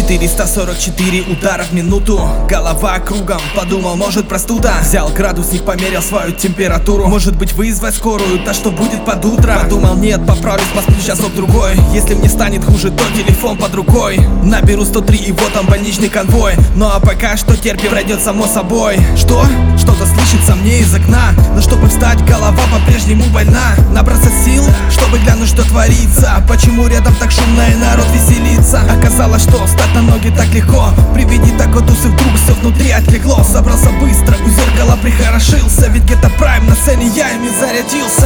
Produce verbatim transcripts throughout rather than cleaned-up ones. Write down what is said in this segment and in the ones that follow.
Четыреста сорок четыре удара в минуту. Голова кругом, подумал, может простуда. Взял градусник, померил свою температуру. Может быть вызвать скорую, да что будет под утро. Подумал, нет, поправлюсь, посплю часок другой. Если мне станет хуже, то телефон под рукой. Наберу сто три и вот там больничный конвой. Ну а пока что терпим, пройдет само собой. Что? Что-то слышится мне из окна. Но чтобы встать, голова по-прежнему больна. Набраться сил, чтобы глянуть, что творится. Почему рядом так шумно и народ веселится? Оказалось, что встать на ноги так легко. При виде такой тусы вдруг все внутри отлегло. Собрался быстро, у зеркала прихорошился. Ведь где-то прайм на сцене, я ими зарядился.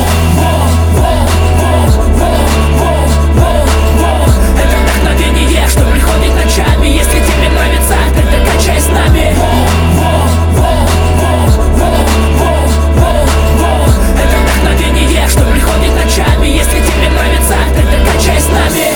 Это вдохновение, что приходит ночами. Если тебе нравится, тогда качай с нами. Это вдохновение, что приходит ночами. Если тебе нравится, тогда качай с нами.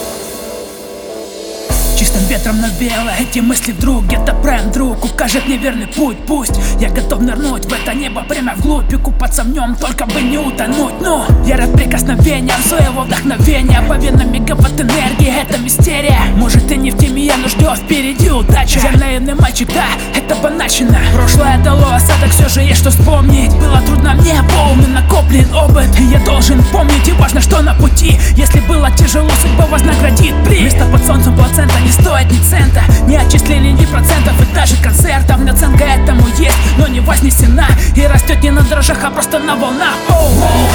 Чистым ветром навеяло эти мысли вдруг. Где-то прайм друг укажет мне верный путь. Пусть я готов нырнуть в это небо прямо вглубь и купаться в нем, только бы не утонуть. Но я рад прикосновением своего вдохновения. По венам мегаватт энергии, это мистерия. Может ты не в теме, я, но ждет впереди удача. Я наивный мальчик, да, это банальщина. Прошлое дало осадок, все же есть что вспомнить. Было трудно мне, полный накоплен опыт. И я должен помнить, и важно, что на пути. Если было тяжело, судьба вознаградит приз. Место под солнцем плацента не стоит ни цента, ни отчислений, ни процентов и даже концертов. Наценка этому есть, но не вознесена. И растет не на дрожжах, а просто на волнах. Оу.